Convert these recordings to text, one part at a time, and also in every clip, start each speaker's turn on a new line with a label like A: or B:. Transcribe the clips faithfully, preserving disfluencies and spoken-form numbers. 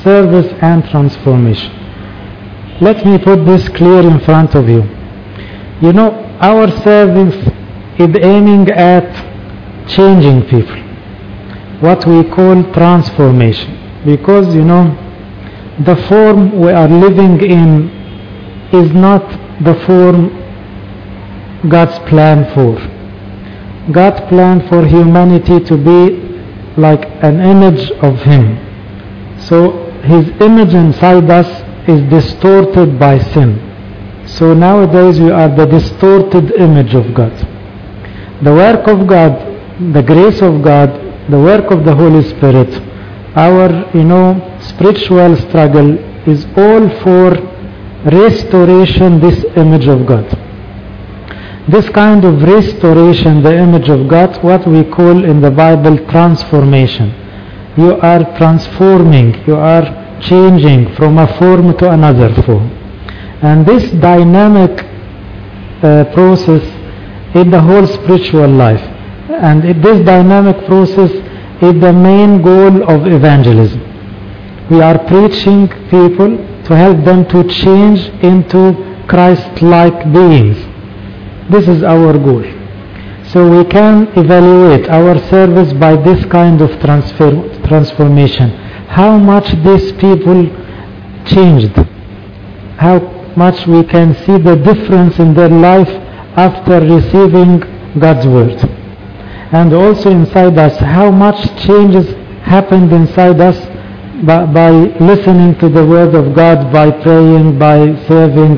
A: service and transformation. Let me put this clear in front of you. You know, our service is aiming at changing people, what we call transformation, because you know the form we are living in is not the form God's plan for. God's plan for humanity to be like an image of Him. So His image inside us is distorted by sin. So nowadays we are the distorted image of God. The work of God, the grace of God, the work of the Holy Spirit, our, you know, spiritual struggle is all for restoration, this image of God. This kind of restoration, the image of God, what we call in the Bible transformation. You are transforming, you are changing from a form to another form. And this dynamic uh, process is the whole spiritual life. And it, this dynamic process is the main goal of evangelism. We are preaching people to help them to change into Christ-like beings. This is our goal. So we can evaluate our service by this kind of transfer, transformation. How much these people changed. How much we can see the difference in their life after receiving God's word. And also inside us, how much changes happened inside us by, by listening to the word of God, by praying, by serving.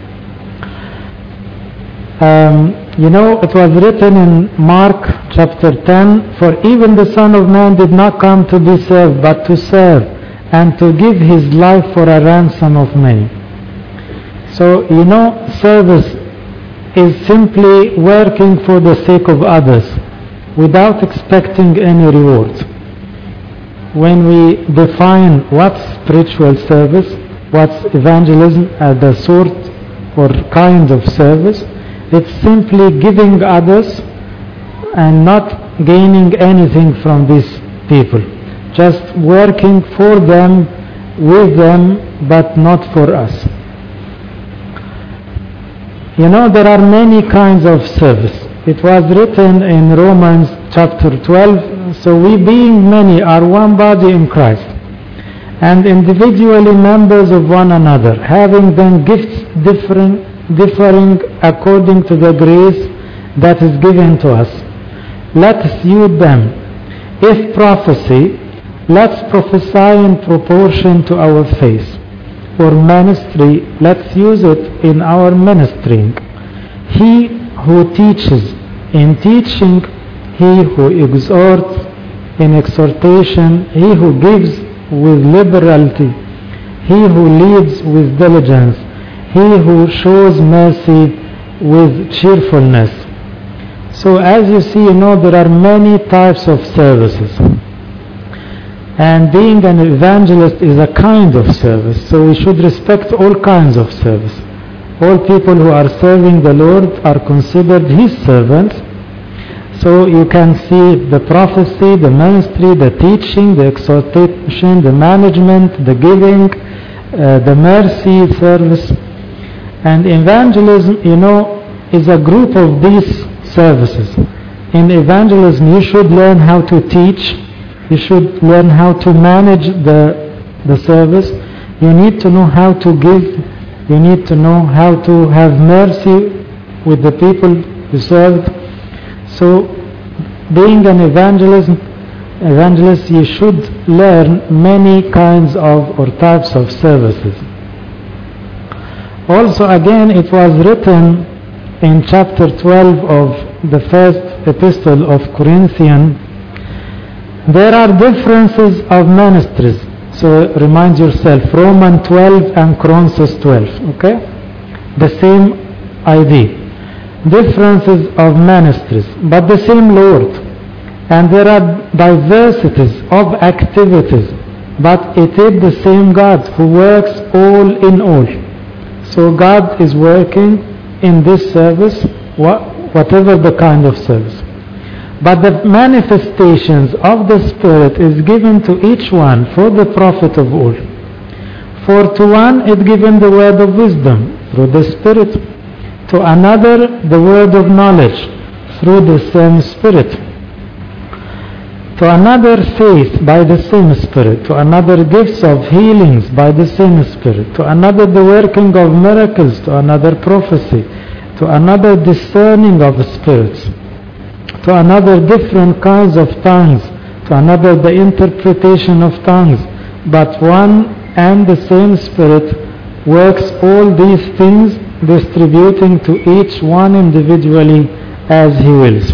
A: Um, you know, it was written in Mark chapter ten, for even the Son of Man did not come to be served, but to serve, and to give his life for a ransom of many. So, you know, service is simply working for the sake of others, without expecting any reward. When we define what's spiritual service, what's evangelism as the sort or kind of service, it's simply giving others and not gaining anything from these people. Just working for them, with them, but not for us. You know, there are many kinds of service. It was written in Romans chapter twelve, so we being many are one body in Christ, and individually members of one another, having then gifts different, differing according to the grace that is given to us. Let us use them. If prophecy, let's prophesy in proportion to our faith. For ministry, let's use it in our ministering. He who teaches in teaching, he who exhorts in exhortation, he who gives with liberality, he who leads with diligence, he who shows mercy with cheerfulness. So as you see, you know, there are many types of services. And being an evangelist is a kind of service, so we should respect all kinds of service. All people who are serving the Lord are considered His servants. So you can see the prophecy, the ministry, the teaching, the exhortation, the management, the giving, uh, the mercy service. And evangelism, you know, is a group of these services. In evangelism, you should learn how to teach. You should learn how to manage the, the service. You need to know how to give. You need to know how to have mercy with the people you serve. So, being an evangelist, evangelist, you should learn many kinds of or types of services. Also, again, it was written in chapter twelve of the first epistle of Corinthians. There are differences of ministries. So remind yourself, Romans twelve and Colossians twelve, okay? The same idea. Differences of ministries, but the same Lord. And there are diversities of activities, but it is the same God who works all in all. So God is working in this service, whatever the kind of service. But the manifestations of the Spirit is given to each one for the profit of all. For to one it given the word of wisdom through the Spirit, to another the word of knowledge through the same Spirit, to another faith by the same Spirit, to another gifts of healings by the same Spirit, to another the working of miracles, to another prophecy, to another discerning of spirits, to another different kinds of tongues, to another the interpretation of tongues. But one and the same Spirit works all these things, distributing to each one individually as He wills.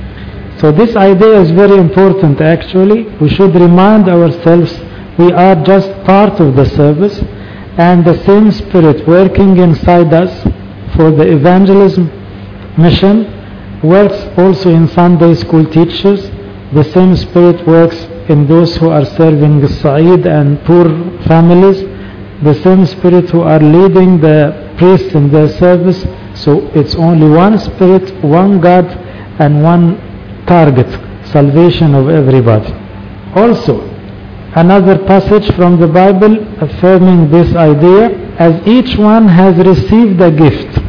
A: So this idea is very important actually. We should remind ourselves we are just part of the service, and the same Spirit working inside us for the evangelism mission works also in Sunday school teachers. The same Spirit works in those who are serving the Sa'id and poor families. The same Spirit who are leading the priests in their service. So it's only one Spirit, one God, and one target, salvation of everybody. Also, another passage from the Bible affirming this idea: as each one has received a gift,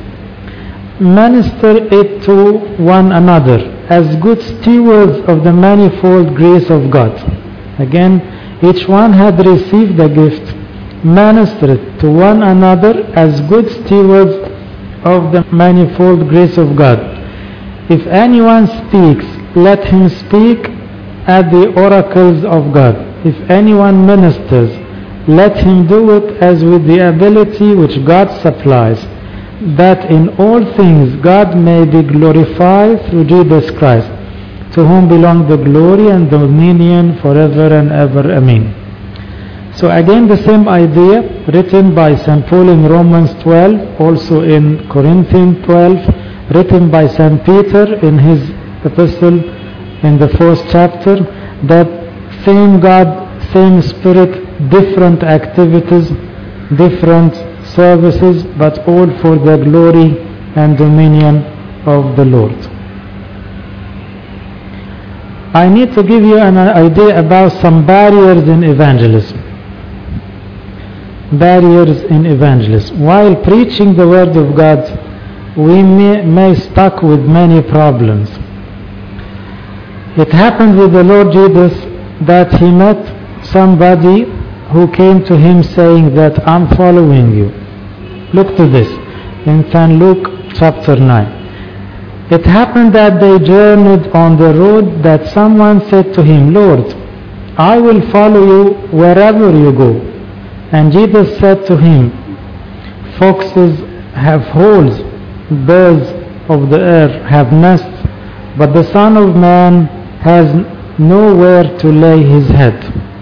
A: minister it to one another as good stewards of the manifold grace of God. Again, each one had received a gift, minister it to one another as good stewards of the manifold grace of God. If anyone speaks, let him speak at the oracles of God. If anyone ministers, let him do it as with the ability which God supplies, that in all things God may be glorified through Jesus Christ, to whom belong the glory and dominion forever and ever. Amen. So again, the same idea written by Saint Paul in Romans twelve, also in Corinthians twelve, written by Saint Peter in his epistle in the fourth chapter, that same God, same Spirit, different activities, different services, but all for the glory and dominion of the Lord. I need to give you an idea about some barriers in evangelism. Barriers in evangelism. While preaching the Word of God, we may, may stuck with many problems. It happened with the Lord Jesus that He met somebody who came to Him saying that I'm following you. Look to this in Saint Luke chapter nine. It happened that they journeyed on the road that someone said to Him, Lord, I will follow you wherever you go. And Jesus said to him, foxes have holes, birds of the air have nests, but the Son of Man has nowhere to lay his head.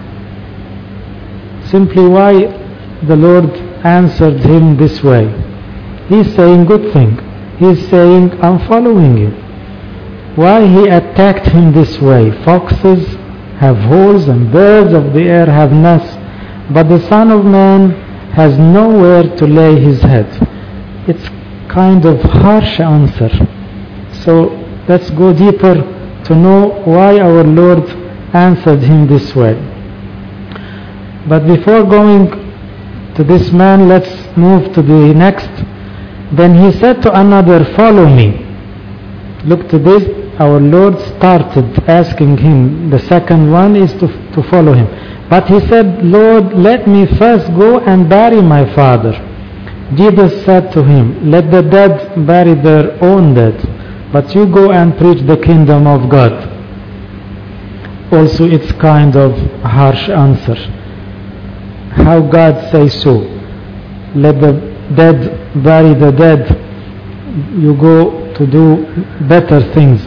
A: Simply why the Lord answered him this way. He's saying good thing. He's saying, I'm following you. Why he attacked him this way? Foxes have holes and birds of the air have nests, but the Son of Man has nowhere to lay his head. It's kind of harsh answer. So let's go deeper to know why our Lord answered him this way. But before going to this man, let's move to the next. Then he said to another, follow me. Look to this. Our Lord started asking him. The second one is to, to follow him. But he said, Lord, let me first go and bury my father. Jesus said to him, let the dead bury their own dead, but you go and preach the kingdom of God. Also, it's kind of harsh answer. How God says so? Let the dead bury the dead. You go to do better things.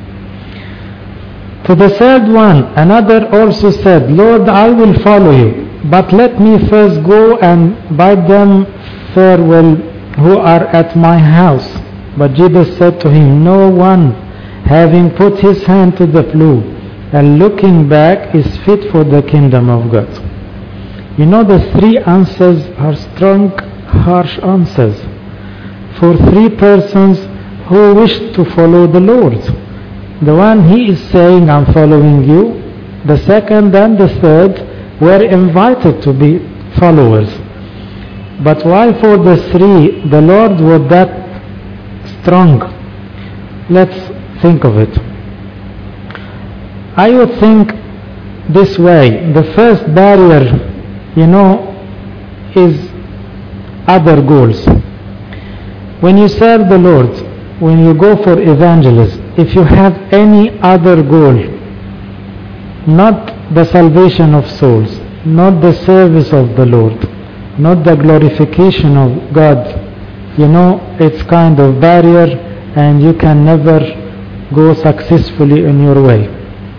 A: To the third one, another also said, Lord, I will follow you, but let me first go and bid them farewell who are at my house. But Jesus said to him, no one, having put his hand to the plough and looking back, is fit for the kingdom of God. You know, the three answers are strong, harsh answers for three persons who wish to follow the Lord. The one he is saying, I'm following you. The second and the third were invited to be followers. But why for the three the Lord was that strong? Let's think of it. I would think this way. The first barrier, you know, is other goals. When you serve the Lord, when you go for evangelism, if you have any other goal, not the salvation of souls, not the service of the Lord, not the glorification of God, you know, it's kind of barrier and you can never go successfully in your way.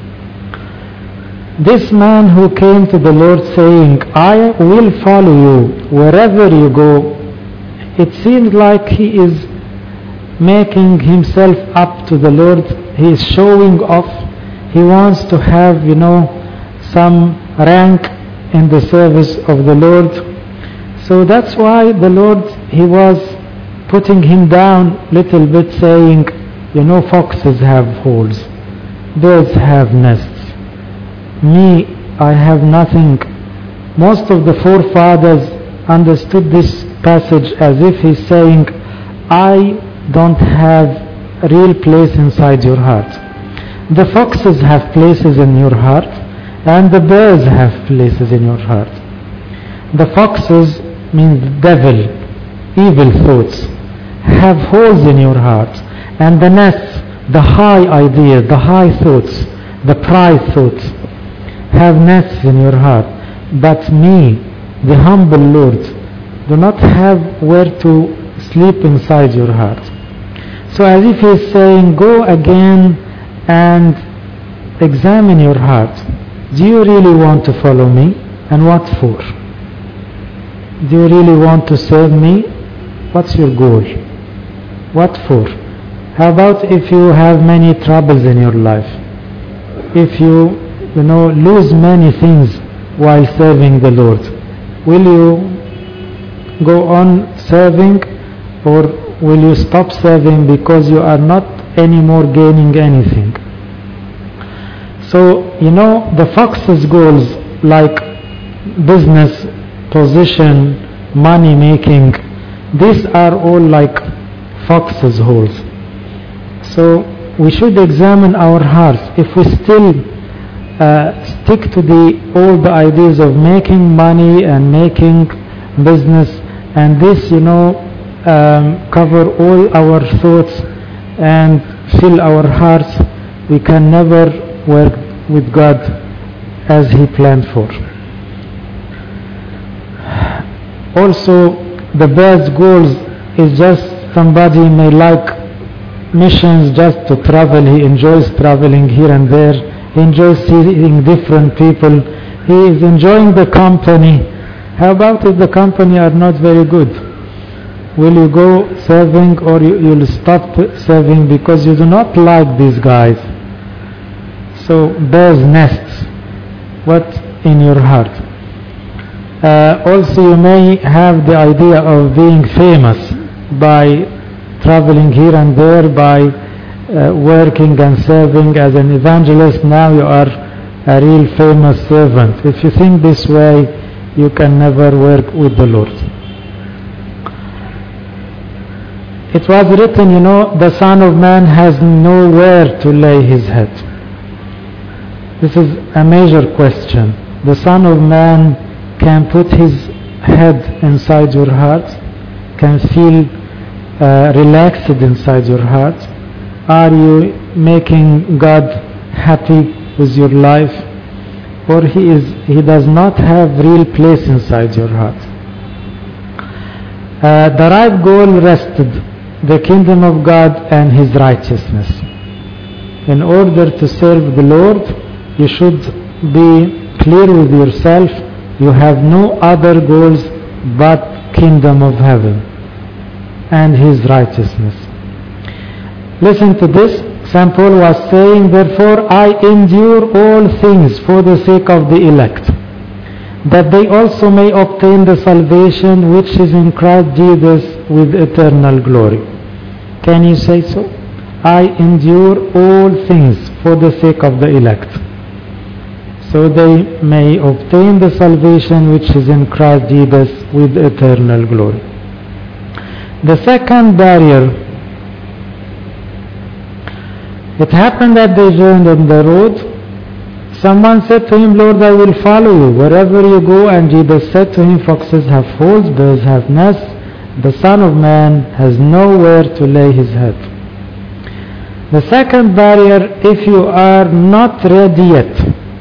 A: This man who came to the Lord saying, I will follow you wherever you go, it seems like he is making himself up to the Lord. He is showing off. He wants to have, you know, some rank in the service of the Lord. So that's why the Lord, he was putting him down little bit, saying, you know, foxes have holes, birds have nests. Me, I have nothing. Most of the forefathers understood this passage as if he's saying, I don't have a real place inside your heart. The foxes have places in your heart, and the birds have places in your heart. The foxes means the devil, evil thoughts, have holes in your heart, and the nests, the high ideas, the high thoughts, the pride thoughts, have nests in your heart. But me, the humble Lord, do not have where to sleep inside your heart. So as if he is saying, go again and examine your heart. Do you really want to follow me? And what for? Do you really want to serve me? What's your goal? What for? How about if you have many troubles in your life? If you, you know, lose many things while serving the Lord, will you go on serving, or will you stop serving because you are not anymore gaining anything? So, you know, the fox's goals like business, position, money making, these are all like fox's holes. So we should examine our hearts. If we still uh, stick to the all the ideas of making money and making business, and this, you know, um, cover all our thoughts and fill our hearts, we can never work with God as He planned for. Also, the best goals is just somebody may like missions, just to travel. He enjoys traveling here and there. He enjoys seeing different people. He is enjoying the company. How about if the company are not very good? Will you go serving, or you will stop serving because you do not like these guys? So bears nests. What in your heart? Uh, also, you may have the idea of being famous by traveling here and there, by uh, working and serving as an evangelist. Now you are a real famous servant. If you think this way, you can never work with the Lord. It was written, you know, the Son of Man has nowhere to lay his head. This is a major question. The Son of Man can put his head inside your heart, can feel uh, relaxed inside your heart. Are you making God happy with your life, or he is he does not have real place inside your heart? Uh, the right goal rested the kingdom of God and His righteousness. In order to serve the Lord, you should be clear with yourself. You have no other goals but kingdom of heaven and His righteousness. Listen to this. Saint Paul was saying, therefore I endure all things for the sake of the elect, that they also may obtain the salvation which is in Christ Jesus with eternal glory. Can you say so? I endure all things for the sake of the elect. so they may obtain the salvation which is in Christ Jesus with eternal glory. The second barrier, it happened that they journeyed on the road. Someone said to him, Lord, I will follow you wherever you go. And Jesus said to him, foxes have holes, birds have nests, the Son of Man has nowhere to lay his head. The second barrier, if you are not ready yet.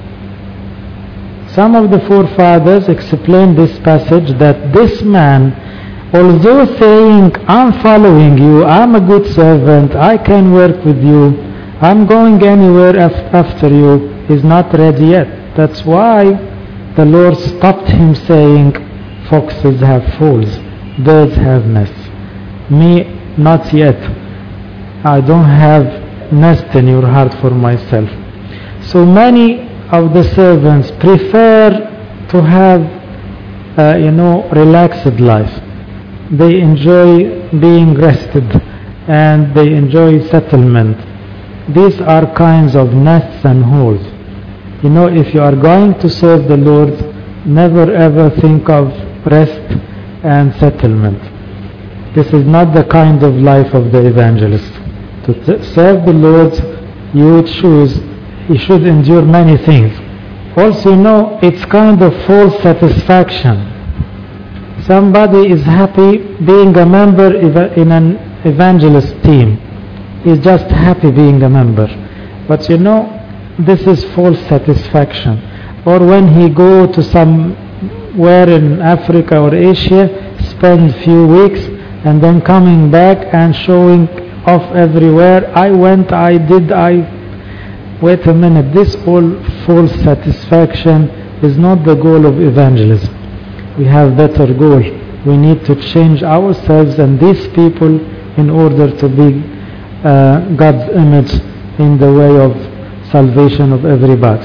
A: Some of the forefathers explained this passage that this man, although saying, I'm following you, I'm a good servant, I can work with you, I'm going anywhere after you, is not ready yet. That's why the Lord stopped him saying, foxes have holes, birds have nests. Me, not yet. I don't have nest in your heart for myself. So many of the servants prefer to have, uh, you know, relaxed life. They enjoy being rested and they enjoy settlement. These are kinds of nests and holes. You know, if you are going to serve the Lord, never ever think of rest and settlement. This is not the kind of life of the evangelist. To t- serve the Lord, you would choose, he should endure many things. Also, you know, it's kind of false satisfaction. Somebody is happy being a member in an evangelist team. He's just happy being a member. But you know, this is false satisfaction. Or when he go to somewhere in Africa or Asia, spend few weeks, and then coming back and showing off everywhere, I went, I did, I... Wait a minute, this all false satisfaction is not the goal of evangelism. We have better goal. We need to change ourselves and these people in order to be uh, God's image in the way of salvation of everybody.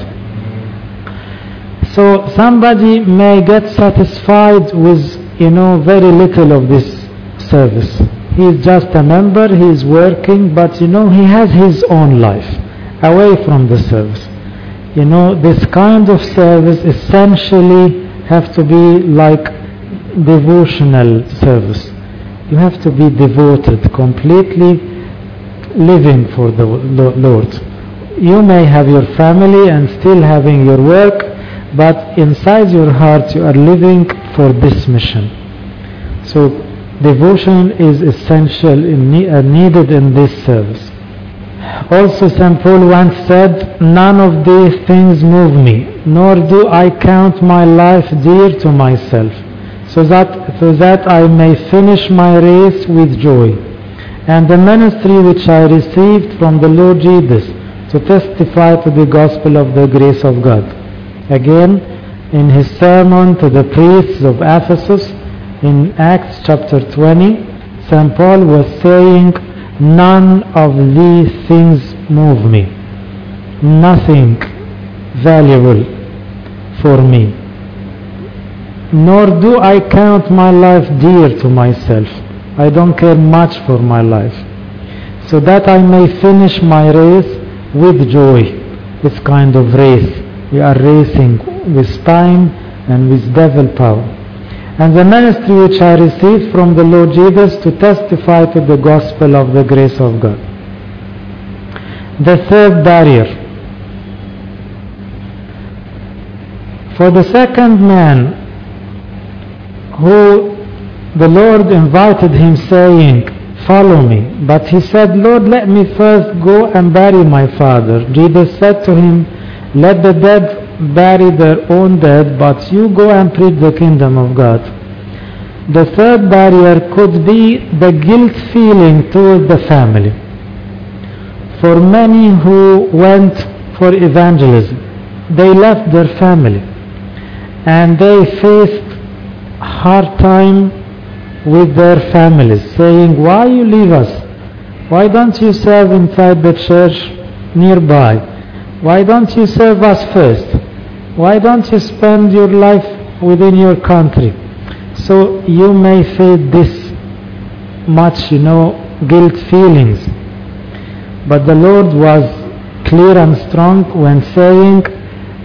A: So somebody may get satisfied with, you know, very little of this service. He is just a member, he is working, but you know, he has his own life away from the service. You know, this kind of service essentially have to be like devotional service. You have to be devoted, completely living for the Lord. You may have your family and still having your work, but inside your heart you are living for this mission. So devotion is essential and needed in this service. Also, Saint Paul once said, none of these things move me, nor do I count my life dear to myself, so that, so that I may finish my race with joy, and the ministry which I received from the Lord Jesus, to testify to the gospel of the grace of God. Again, in his sermon to the priests of Ephesus, in Acts chapter twenty, Saint Paul was saying, none of these things move me. Nothing valuable for me. Nor do I count my life dear to myself. I don't care much for my life. So that I may finish my race with joy. This kind of race. We are racing with time and with devil power. And the ministry which I received from the Lord Jesus, to testify to the gospel of the grace of God. The third barrier. For the second man, who the Lord invited him saying, follow me. But he said, Lord, let me first go and bury my father. Jesus said to him, let the dead bury their own dead, but you go and preach the kingdom of God. The third barrier could be the guilt feeling toward the family. For many who went for evangelism, they left their family and they faced hard time with their families, saying, why you leave us? Why don't you serve inside the church nearby? Why don't you serve us first? Why don't you spend your life within your country? So you may feel this much, you know, guilt feelings. But the Lord was clear and strong when saying,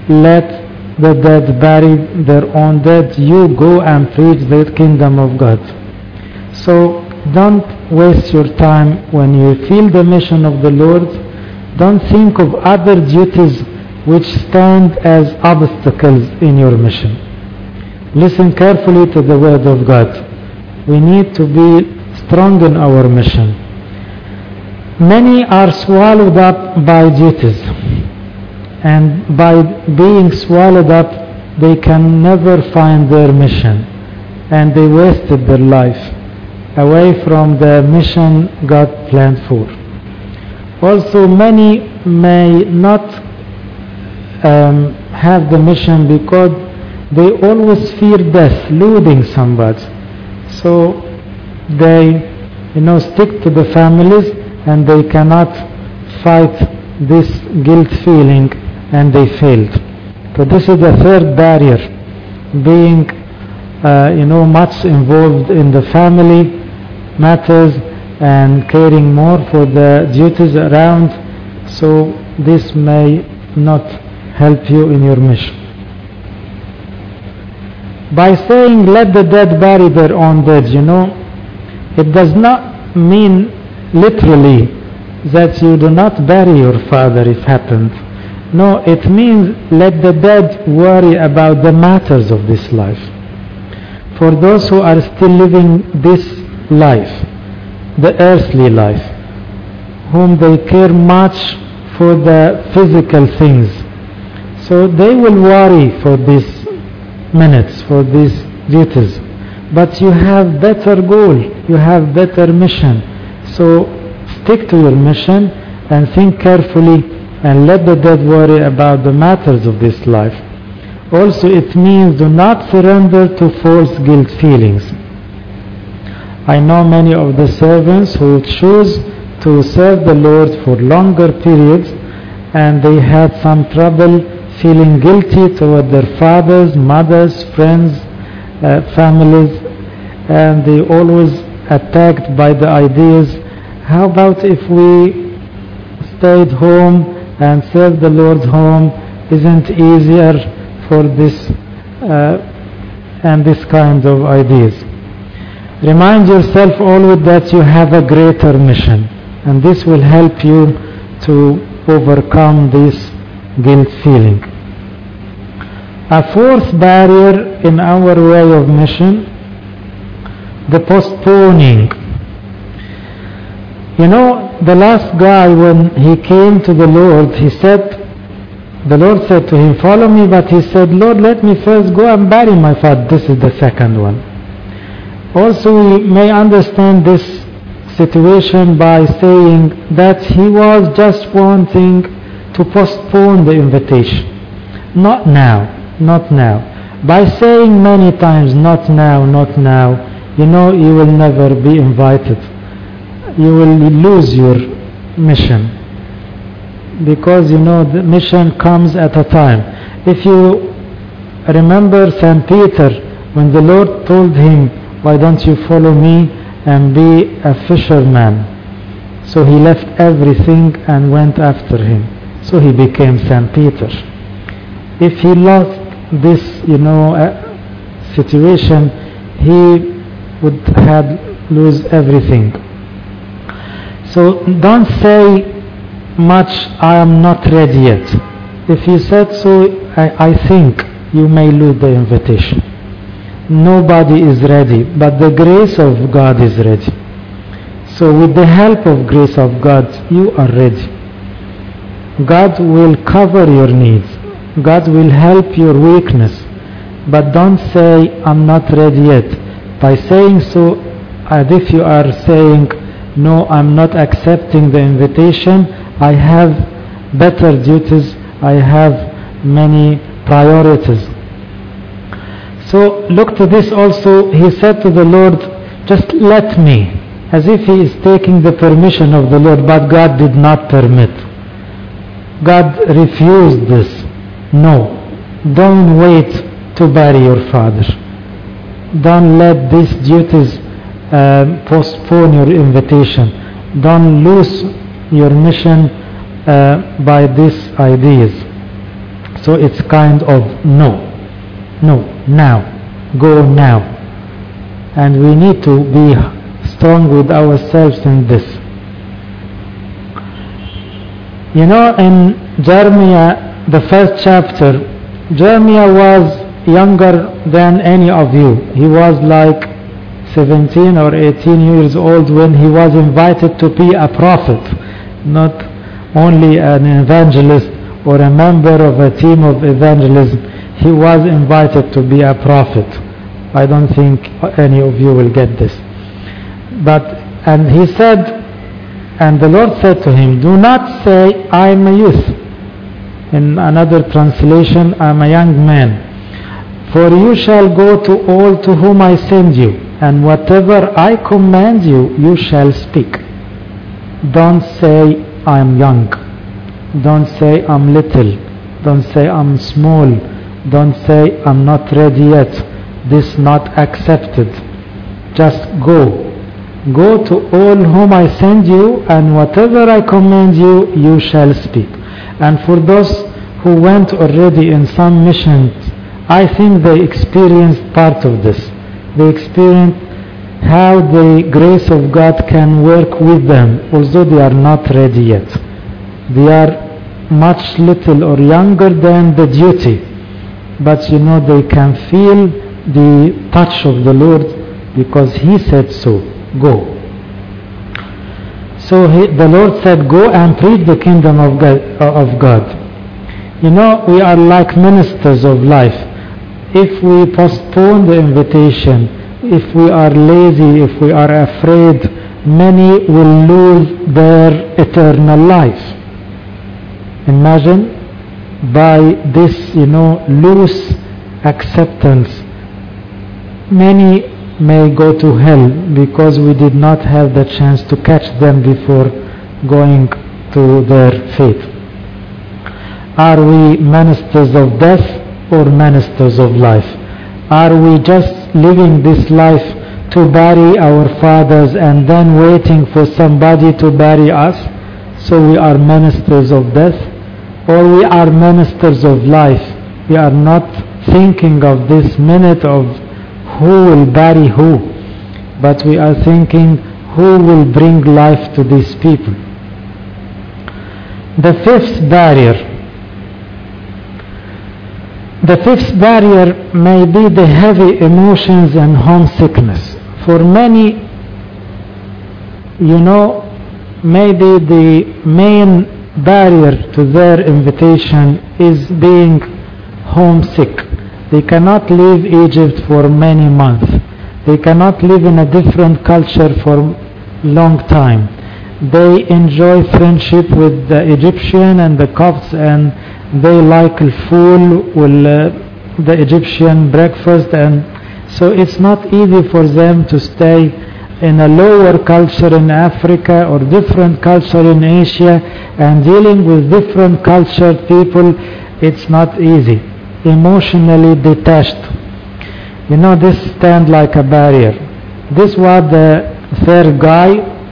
A: let the dead bury their own dead. You go and preach the kingdom of God. So don't waste your time when you feel the mission of the Lord. Don't think of other duties which stand as obstacles in your mission. Listen carefully to the word of God. We need to be strong in our mission. Many are swallowed up by duties, and by being swallowed up they can never find their mission, and they wasted their life away from the mission God planned for. Also, many may not um, have the mission because they always fear death, losing somebody. So they, you know, stick to the families, and they cannot fight this guilt feeling, and they failed. So this is the third barrier, being, uh, you know, much involved in the family matters and caring more for the duties around. So this may not help you in your mission. By saying let the dead bury their own dead, you know, it does not mean literally that you do not bury your father if happened. No, it means let the dead worry about the matters of this life. For those who are still living this life, the earthly life, whom they care much for the physical things, so they will worry for these minutes, for these duties. But you have better goal, you have better mission. So stick to your mission and think carefully, and let the dead worry about the matters of this life. Also, it means do not surrender to false guilt feelings. I know many of the servants who choose to serve the Lord for longer periods, and they had some trouble feeling guilty toward their fathers, mothers, friends, uh, families, and they always attacked by the ideas, how about if we stayed home and served the Lord's home? Isn't easier for this uh, and this kind of ideas. Remind yourself always that you have a greater mission, and this will help you to overcome this guilt feeling. A fourth barrier in our way of mission, the postponing. You know, the last guy, when he came to the Lord, he said, the Lord said to him, follow me, but he said, Lord, let me first go and bury my father. This is the second one. Also, we may understand this situation by saying that he was just wanting to postpone the invitation. Not now, not now. By saying many times, not now, not now, you know, you will never be invited. You will lose your mission, because you know the mission comes at a time. If you remember Saint Peter, when the Lord told him, why don't you follow me and be a fisherman? So he left everything and went after him. So he became Saint Peter. If he lost this, you know, uh, situation, he would have lose everything. So don't say much, I am not ready yet. If you said so, I, I think you may lose the invitation. Nobody is ready, but the grace of God is ready. So with the help of grace of God, you are ready. God will cover your needs. God will help your weakness. But don't say, I'm not ready yet. By saying so, as if you are saying, no, I'm not accepting the invitation, I have better duties, I have many priorities. So look to this also. He said to the Lord, just let me, as if he is taking the permission of the Lord, but God did not permit. God refused this. No, don't wait to bury your father. Don't let these duties uh, postpone your invitation. Don't lose your mission uh, by these ideas. So it's kind of no, no, now, go now. And we need to be strong with ourselves in this. You know, in Jeremiah, the first chapter, Jeremiah was younger than any of you. He was like seventeen or eighteen years old when he was invited to be a prophet, not only an evangelist or a member of a team of evangelism. He was invited to be a prophet. I don't think any of you will get this. But, and he said, and the Lord said to him, do not say, I am a youth. In another translation, I am a young man. For you shall go to all to whom I send you, and whatever I command you, you shall speak. Don't say, I am young. Don't say, I'm little. Don't say, I'm small. Don't say, I'm not ready yet. This not accepted. Just go. Go to all whom I send you, and whatever I command you, you shall speak. And for those who went already in some missions, I think they experienced part of this. They experienced how the grace of God can work with them, although they are not ready yet. They are much little or younger than the duty, but you know they can feel the touch of the Lord because He said so. Go. So he, the Lord said, go and preach the kingdom of God, of God. You know, we are like ministers of life. If we postpone the invitation, if we are lazy, if we are afraid, many will lose their eternal life. Imagine by this, you know, loose acceptance, many may go to hell because we did not have the chance to catch them before going to their fate. Are we ministers of death or ministers of life? Are we just living this life to bury our fathers and then waiting for somebody to bury us? So we are ministers of death, or we are ministers of life? We are not thinking of this minute of who will bury who, but we are thinking who will bring life to these people. The fifth barrier. The fifth barrier may be the heavy emotions and homesickness. For many, you know, maybe the main barrier to their invitation is being homesick. They cannot leave Egypt for many months. They cannot live in a different culture for a long time. They enjoy friendship with the Egyptian and the Copts, and they like al-fool, well, uh, the Egyptian breakfast, and so it's not easy for them to stay in a lower culture in Africa or different culture in Asia, and dealing with different cultured people, it's not easy. Emotionally detached. You know, this stand like a barrier. This was the third guy.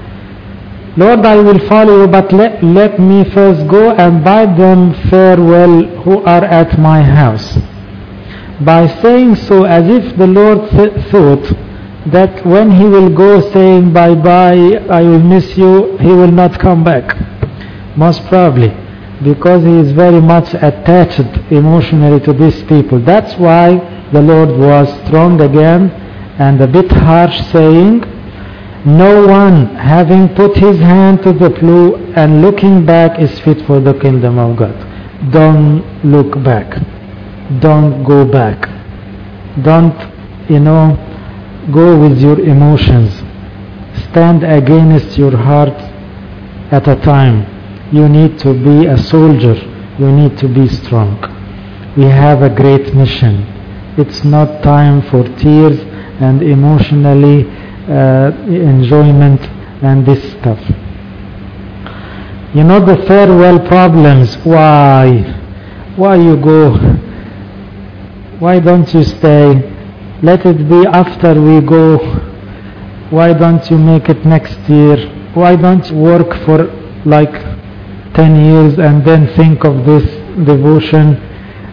A: Lord, I will follow you, but let, let me first go and bid them farewell who are at my house. By saying so, as if the Lord th- thought that when he will go saying bye-bye, I will miss you, he will not come back. Most probably, because he is very much attached emotionally to these people. That's why the Lord was strong again and a bit harsh, saying, no one having put his hand to the plough and looking back is fit for the kingdom of God. Don't look back. Don't go back. Don't, you know, go with your emotions. Stand against your heart at a time. You need to be a soldier. You need to be strong. We have a great mission. It's not time for tears and emotionally uh, enjoyment and this stuff. You know, the farewell problems. Why? Why you go? Why don't you stay? Let it be after we go. Why don't you make it next year? Why don't you work for like ten years and then think of this devotion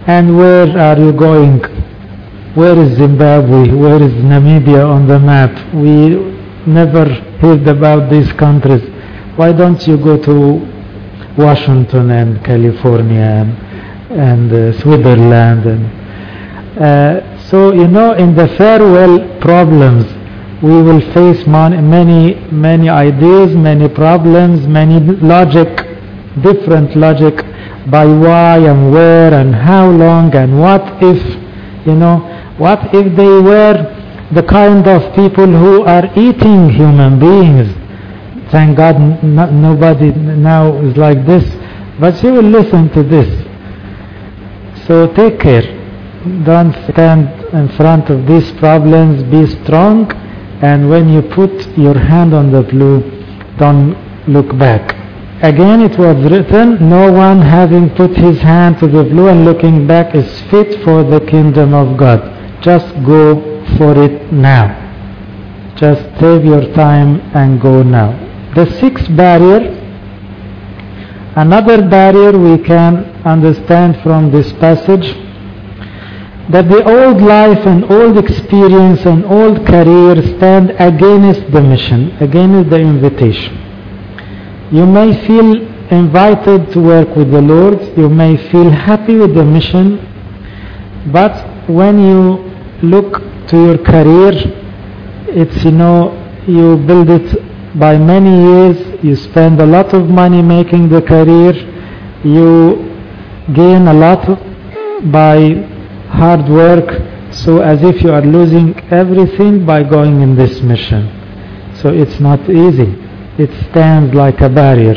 A: And where are you going? Where is Zimbabwe? Where is Namibia on the map? We never heard about these countries. Why don't you go to Washington and California and, and uh, Switzerland? And, uh, so, you know, in the farewell problems, we will face mon- many, many ideas, many problems, many logic, different logic by why and where and how long and what if, you know, what if they were the kind of people who are eating human beings. Thank God n- nobody now is like this, but you will listen to this. So take care. Don't stand in front of these problems. Be strong, and when you put your hand on the plough, don't look back. Again it was written, no one having put his hand to the plough and looking back is fit for the kingdom of God. Just go for it now. Just save your time and go now. The sixth barrier, another barrier we can understand from this passage, that the old life and old experience and old career stand against the mission, against the invitation. You may feel invited to work with the Lord, you may feel happy with the mission, but when you look to your career, it's, you know, you build it by many years, you spend a lot of money making the career, you gain a lot by hard work, so as if you are losing everything by going in this mission. So it's not easy. It stands like a barrier.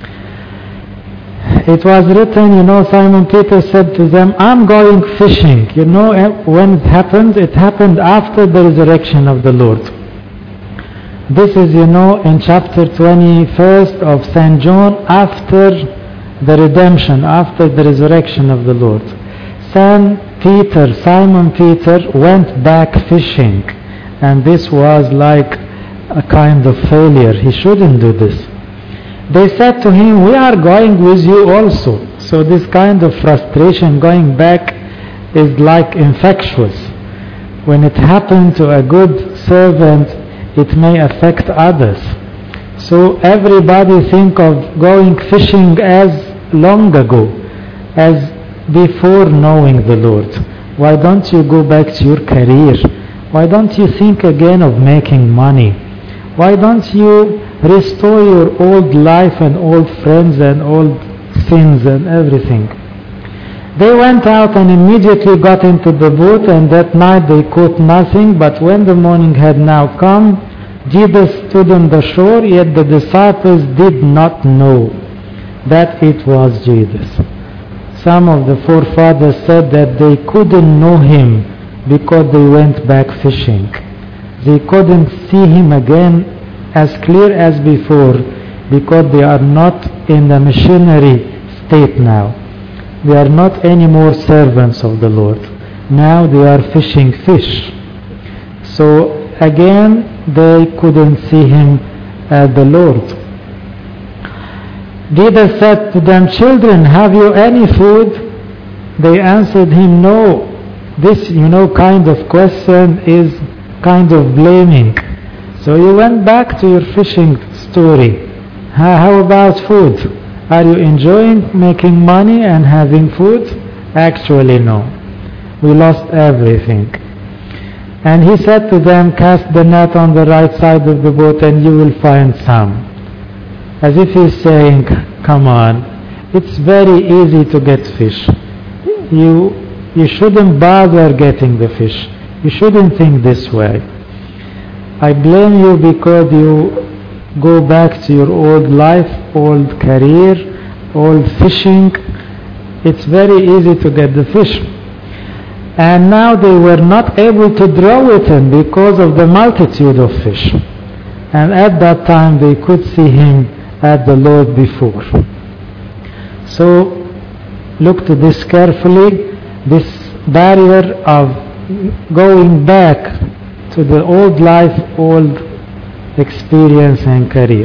A: It was written, you know, Simon Peter said to them, I'm going fishing. You know, when it happened, it happened after the resurrection of the Lord. This is, you know, in chapter twenty-first of Saint John, after the redemption, after the resurrection of the Lord. Saint Peter, Simon Peter, went back fishing, and this was like a kind of failure. He shouldn't do this. They said to him, we are going with you also. So this kind of frustration going back is like infectious. When it happened to a good servant, it may affect others. So everybody think of going fishing as long ago, as before knowing the Lord. Why don't you go back to your career? Why don't you think again of making money? Why don't you restore your old life and old friends and old sins and everything? They went out and immediately got into the boat, and that night they caught nothing, but when the morning had now come, Jesus stood on the shore, yet the disciples did not know that it was Jesus. Some of the forefathers said that they couldn't know him because they went back fishing. They couldn't see him again as clear as before because they are not in the missionary state now. They are not any more servants of the Lord. Now they are fishing fish. So again they couldn't see him as the Lord. Jesus said to them, children, have you any food? They answered him, no. This, you know, kind of question is kind of blaming. So you went back to your fishing story. How about food? Are you enjoying making money and having food? Actually, no. We lost everything. And he said to them, cast the net on the right side of the boat and you will find some. As if he's saying, come on, it's very easy to get fish. You, you shouldn't bother getting the fish. You shouldn't think this way. I blame you because you go back to your old life, old career, old fishing. It's very easy to get the fish. And now they were not able to draw it in because of the multitude of fish. And at that time they could see him as the Lord before. So look to this carefully, this barrier of going back to the old life, old experience and career.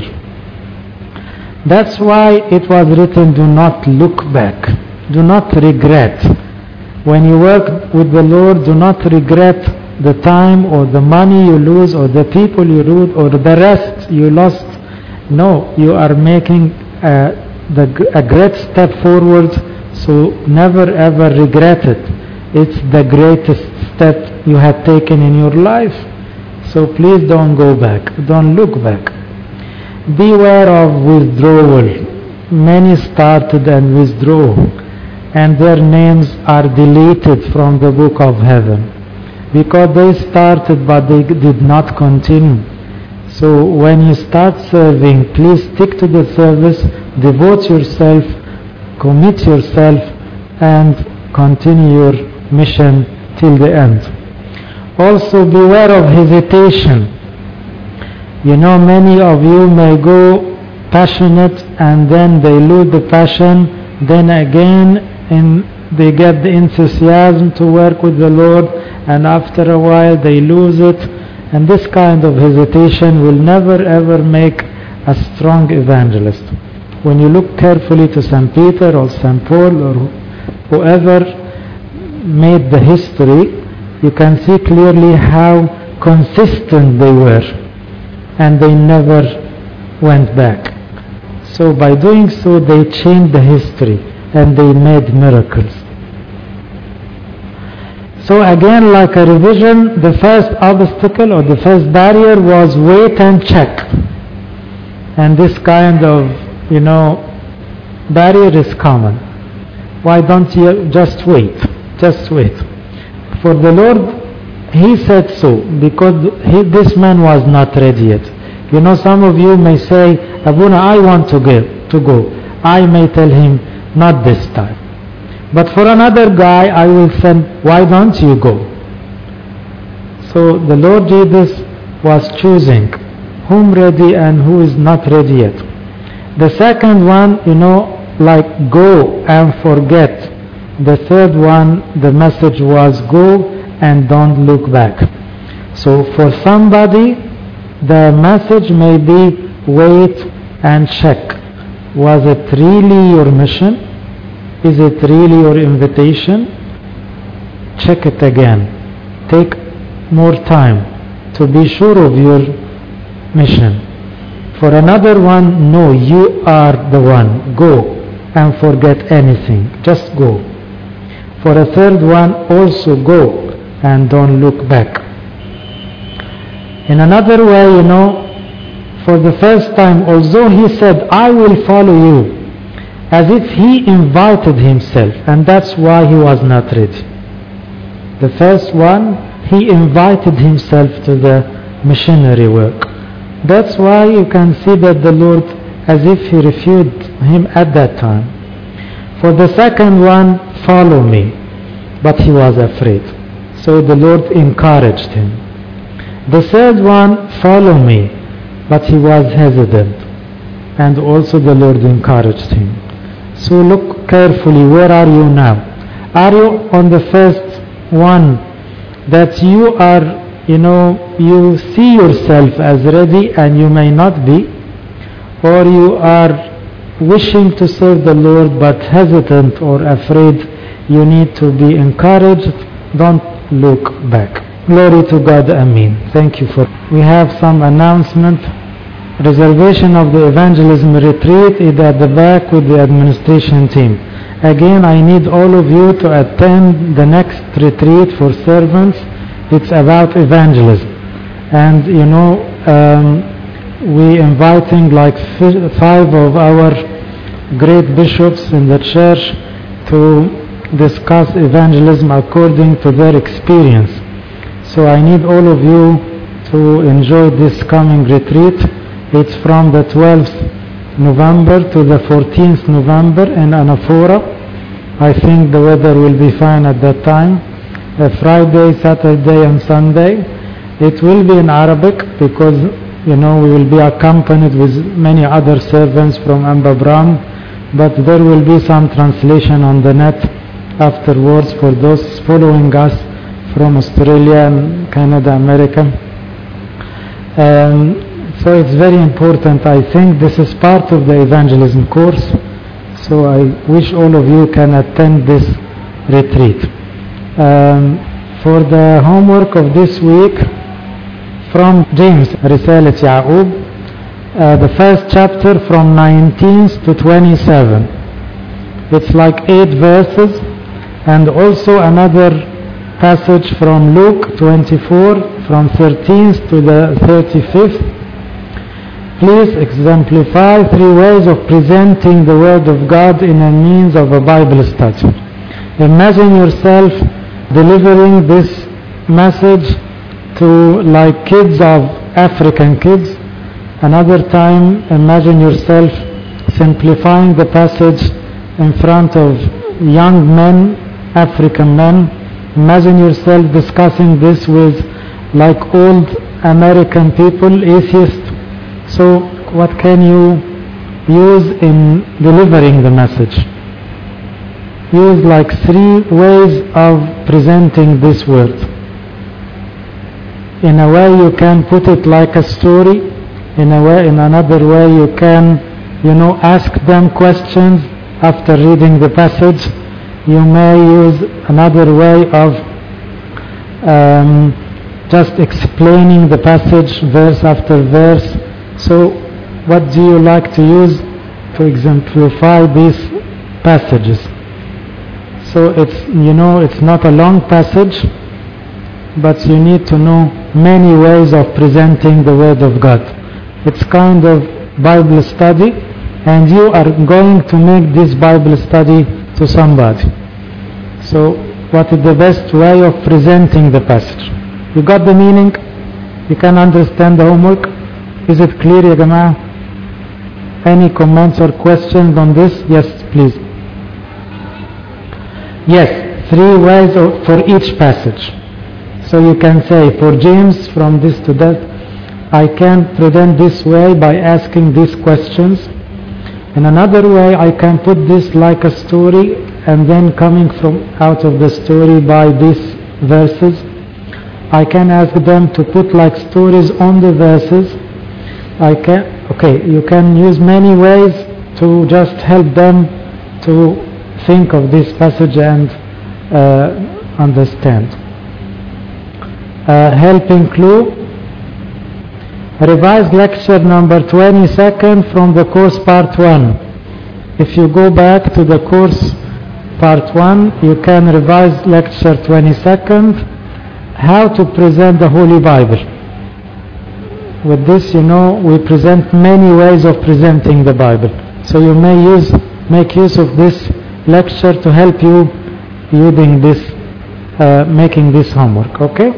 A: That's why it was written, do not look back, do not regret. When you work with the Lord, do not regret the time or the money you lose or the people you lose or the rest you lost. No, you are making a, the, a great step forward, so never ever regret it. It's the greatest step you have taken in your life. So please don't go back, don't look back. Beware of withdrawal. Many started and withdrew, and their names are deleted from the book of heaven because they started but they did not continue. So when you start serving, please stick to the service, devote yourself, commit yourself, and continue your mission till the end. Also beware of hesitation. You know, many of you may go passionate and then they lose the passion, then again in, they get the enthusiasm to work with the Lord, and after a while they lose it, and this kind of hesitation will never ever make a strong evangelist. When you look carefully to Saint Peter or Saint Paul or whoever made the history, you can see clearly how consistent they were, and they never went back. So by doing so, they changed the history and they made miracles. So again, like a revision, the first obstacle or the first barrier was wait and check. And this kind of, you know, barrier is common. Why don't you just wait? Just wait. For the Lord, He said so because he, this man was not ready yet. You know, some of you may say, Abuna, I want to go, to go. I may tell him, not this time. But for another guy, I will send, why don't you go? So the Lord Jesus was choosing whom ready and who is not ready yet. The second one, you know, like go and forget. The third one, the message was go and don't look back. So for somebody, the message may be wait and check. Was it really your mission? Is it really your invitation? Check it again. Take more time to be sure of your mission. For another one, no, you are the one. Go and forget anything. Just go. For a third one, also go and don't look back. In another way, you know, for the first time, although he said, I will follow you, as if he invited himself, and that's why he was not ready. The first one, he invited himself to the missionary work. That's why you can see that the Lord, as if he refused him at that time. For the second one, follow me, but he was afraid. So the Lord encouraged him. The third one, follow me, but he was hesitant, and also the Lord encouraged him. So look carefully, where are you now? Are you on the first one, that you are, you know, you see yourself as ready and you may not be, or you are wishing to serve the Lord but hesitant or afraid? You need to be encouraged. Don't look back. Glory to God. Amen. Thank you for. We have some announcement. Reservation of the evangelism retreat is at the back with the administration team. Again, I need all of you to attend the next retreat for servants. It's about evangelism, and you know, um, we inviting like five of our great bishops in the church to discuss evangelism according to their experience. So I need all of you to enjoy this coming retreat. It's from the twelfth November to the fourteenth November in Anaphora. I think the weather will be fine at that time. Uh, Friday, Saturday and Sunday. It will be in Arabic because, you know, we will be accompanied with many other servants from Amba Bram, but there will be some translation on the net afterwards for those following us from Australia and Canada, America. Um, so it's very important. I think this is part of the evangelism course. So I wish all of you can attend this retreat. Um, for the homework of this week from James, رسالة يعقوب, uh, the first chapter from nineteenth to twenty-seven. It's like eight verses, and also another passage from Luke twenty-four, from thirteenth to the thirty-fifth. Please exemplify three ways of presenting the Word of God in a means of a Bible study. Imagine yourself delivering this message to like kids of African kids. Another time, imagine yourself simplifying the passage in front of young men, African men. Imagine yourself discussing this with like old American people, atheists. So what can you use in delivering the message? Use like three ways of presenting this word. In a way you can put it like a story. In a way, in another way you can, you know, ask them questions after reading the passage. You may use another way of um, just explaining the passage verse after verse. So what do you like to use to exemplify these passages? So it's, you know, it's not a long passage, but you need to know many ways of presenting the Word of God. It's kind of Bible study, and you are going to make this Bible study to somebody. So what is the best way of presenting the passage? You got the meaning? You can understand the homework? Is it clear, ya Jama'ah? Any comments or questions on this? Yes, please. Yes, three ways of, for each passage. So you can say, for James, from this to that, I can present this way by asking these questions. In another way, I can put this like a story, and then coming from out of the story by these verses. I can ask them to put like stories on the verses. I can, okay, you can use many ways to just help them to think of this passage and uh, understand. Uh, helping clue, revised lecture number twenty-second from the course part one. If you go back to the course part one, you can revise lecture twenty-second, how to present the Holy Bible. With this, you know, we present many ways of presenting the Bible. So you may use, make use of this lecture to help you using this, uh, making this homework, okay?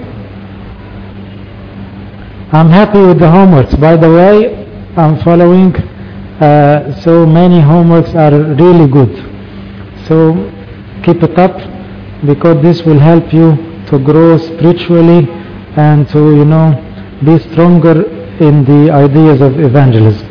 A: I'm happy with the homeworks. By the way, I'm following, uh, so many homeworks are really good. So keep it up, because this will help you to grow spiritually and to, you know, be stronger in the ideas of evangelism.